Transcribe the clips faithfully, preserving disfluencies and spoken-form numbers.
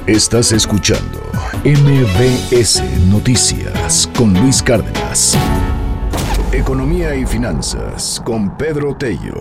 Estás escuchando M B S Noticias con Luis Cárdenas. Economía y finanzas con Pedro Tello.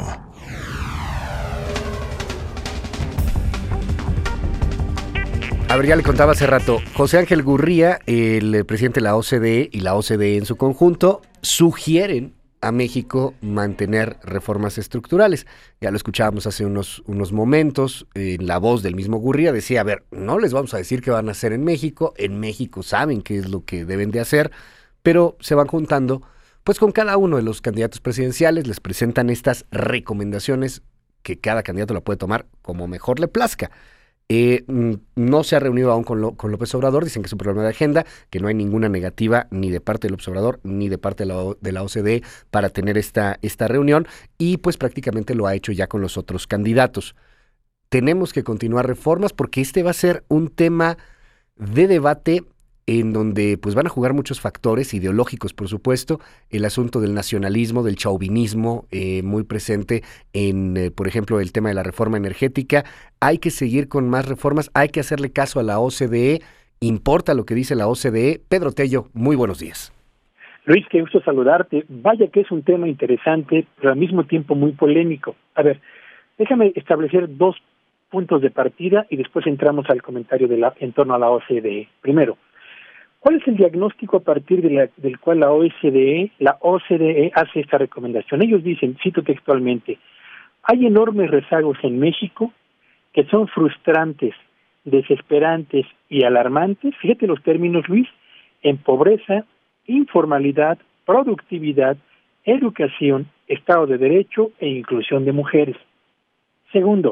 A ver, ya le contaba hace rato, José Ángel Gurría, el presidente de la O C D E y la O C D E en su conjunto, sugieren a México mantener reformas estructurales. Ya lo escuchábamos hace unos, unos momentos, en la voz del mismo Gurría decía, a ver, no les vamos a decir qué van a hacer en México, en México saben qué es lo que deben de hacer, pero se van juntando pues con cada uno de los candidatos presidenciales, les presentan estas recomendaciones que cada candidato la puede tomar como mejor le plazca. Eh, no se ha reunido aún con, lo, con López Obrador, dicen que es un problema de agenda, que no hay ninguna negativa ni de parte de López Obrador ni de parte de la, de la O C D E para tener esta, esta reunión, y pues prácticamente lo ha hecho ya con los otros candidatos. Tenemos que continuar reformas porque este va a ser un tema de debate en donde pues van a jugar muchos factores ideológicos, por supuesto, el asunto del nacionalismo, del chauvinismo, eh, muy presente en, eh, por ejemplo, el tema de la reforma energética. Hay que seguir con más reformas, hay que hacerle caso a la O C D E, importa lo que dice la O C D E. Pedro Tello, muy buenos días. Luis, qué gusto saludarte. Vaya que es un tema interesante, pero al mismo tiempo muy polémico. A ver, déjame establecer dos puntos de partida y después entramos al comentario de la, en torno a la O C D E. Primero, ¿cuál es el diagnóstico a partir de la, del cual la O C D E, la O C D E hace esta recomendación? Ellos dicen, cito textualmente, hay enormes rezagos en México que son frustrantes, desesperantes y alarmantes, fíjate los términos, Luis, en pobreza, informalidad, productividad, educación, Estado de Derecho e inclusión de mujeres. Segundo,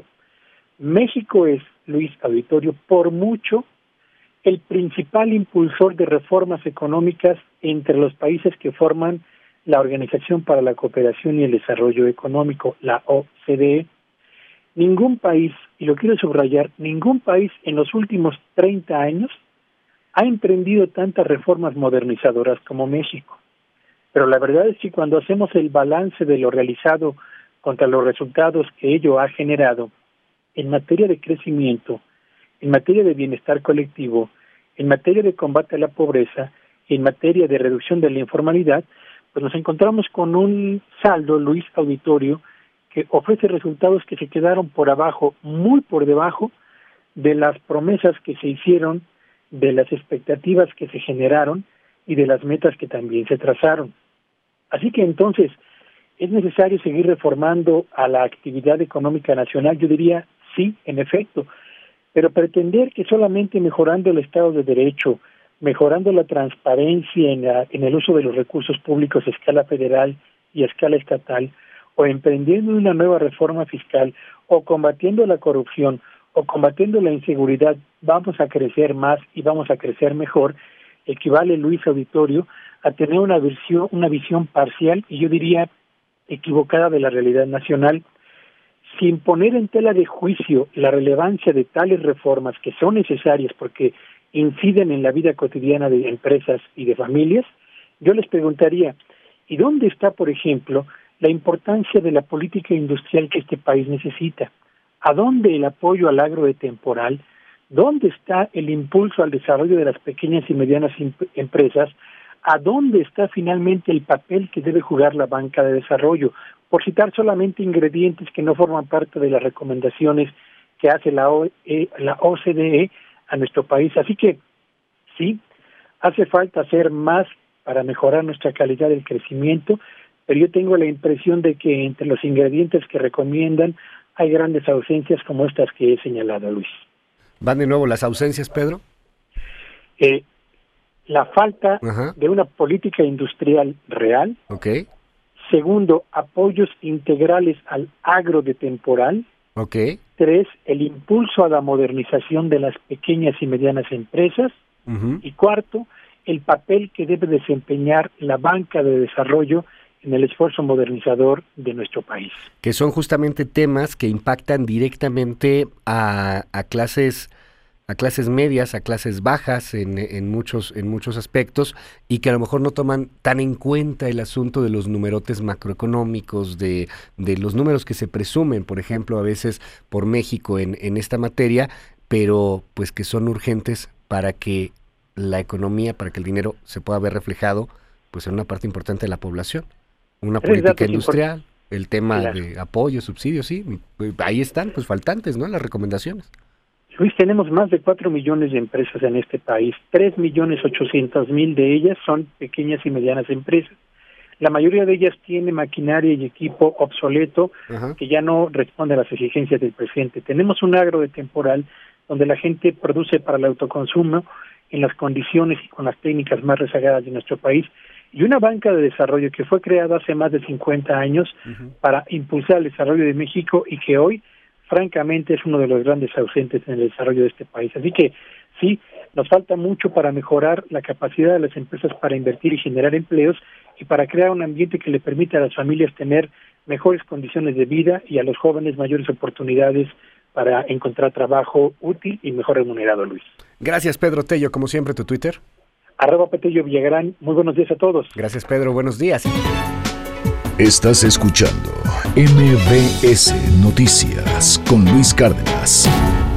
México es, Luis Auditorio, por mucho el principal impulsor de reformas económicas entre los países que forman la Organización para la Cooperación y el Desarrollo Económico, la O C D E. Ningún país, y lo quiero subrayar, ningún país en los últimos treinta años ha emprendido tantas reformas modernizadoras como México. Pero la verdad es que cuando hacemos el balance de lo realizado contra los resultados que ello ha generado en materia de crecimiento, en materia de bienestar colectivo, en materia de combate a la pobreza, en materia de reducción de la informalidad, pues nos encontramos con un saldo, Luis Auditorio, que ofrece resultados que se quedaron por abajo, muy por debajo de las promesas que se hicieron, de las expectativas que se generaron y de las metas que también se trazaron. Así que entonces, ¿es necesario seguir reformando a la actividad económica nacional? Yo diría, sí, en efecto, pero pretender que solamente mejorando el Estado de Derecho, mejorando la transparencia en, la, en el uso de los recursos públicos a escala federal y a escala estatal, o emprendiendo una nueva reforma fiscal, o combatiendo la corrupción, o combatiendo la inseguridad, vamos a crecer más y vamos a crecer mejor, equivale, Luis Auditorio, a tener una visión, una visión parcial y yo diría equivocada de la realidad nacional, sin poner en tela de juicio la relevancia de tales reformas que son necesarias porque inciden en la vida cotidiana de empresas y de familias. Yo les preguntaría, ¿y dónde está, por ejemplo, la importancia de la política industrial que este país necesita? ¿A dónde el apoyo al agro de temporal? ¿Dónde está el impulso al desarrollo de las pequeñas y medianas empresas? ¿A dónde está finalmente el papel que debe jugar la banca de desarrollo? Por citar solamente ingredientes que no forman parte de las recomendaciones que hace la, o, eh, la O C D E a nuestro país. Así que, sí, hace falta hacer más para mejorar nuestra calidad del crecimiento, pero yo tengo la impresión de que entre los ingredientes que recomiendan hay grandes ausencias como estas que he señalado, Luis. ¿Van de nuevo las ausencias, Pedro? Eh, la falta Ajá. de una política industrial real. Okay. Segundo, apoyos integrales al agro de temporal. Okay. Tres, el impulso a la modernización de las pequeñas y medianas empresas. Uh-huh. Y cuarto, el papel que debe desempeñar la banca de desarrollo en el esfuerzo modernizador de nuestro país. Que son justamente temas que impactan directamente a, a clases a clases medias, a clases bajas en, en muchos en muchos aspectos, y que a lo mejor no toman tan en cuenta el asunto de los numerotes macroeconómicos, de, de los números que se presumen, por ejemplo, a veces por México en, en esta materia, pero pues que son urgentes para que la economía, para que el dinero se pueda ver reflejado pues en una parte importante de la población. Una Tres política datos industrial, el tema Claro. de apoyo, subsidios, sí, ahí están pues faltantes, ¿no? Las recomendaciones. Luis, tenemos más de cuatro millones de empresas en este país. tres millones ochocientos mil de ellas son pequeñas y medianas empresas. La mayoría de ellas tiene maquinaria y equipo obsoleto Ajá. que ya no responde a las exigencias del presente. Tenemos un agro de temporal donde la gente produce para el autoconsumo en las condiciones y con las técnicas más rezagadas de nuestro país, y una banca de desarrollo que fue creada hace más de cincuenta años uh-huh. para impulsar el desarrollo de México y que hoy, francamente, es uno de los grandes ausentes en el desarrollo de este país. Así que sí, nos falta mucho para mejorar la capacidad de las empresas para invertir y generar empleos y para crear un ambiente que le permita a las familias tener mejores condiciones de vida y a los jóvenes mayores oportunidades para encontrar trabajo útil y mejor remunerado, Luis. Gracias, Pedro Tello, como siempre, tu Twitter. Arroba Petello Villagrán. Muy buenos días a todos. Gracias, Pedro. Buenos días. Estás escuchando M V S Noticias con Luis Cárdenas.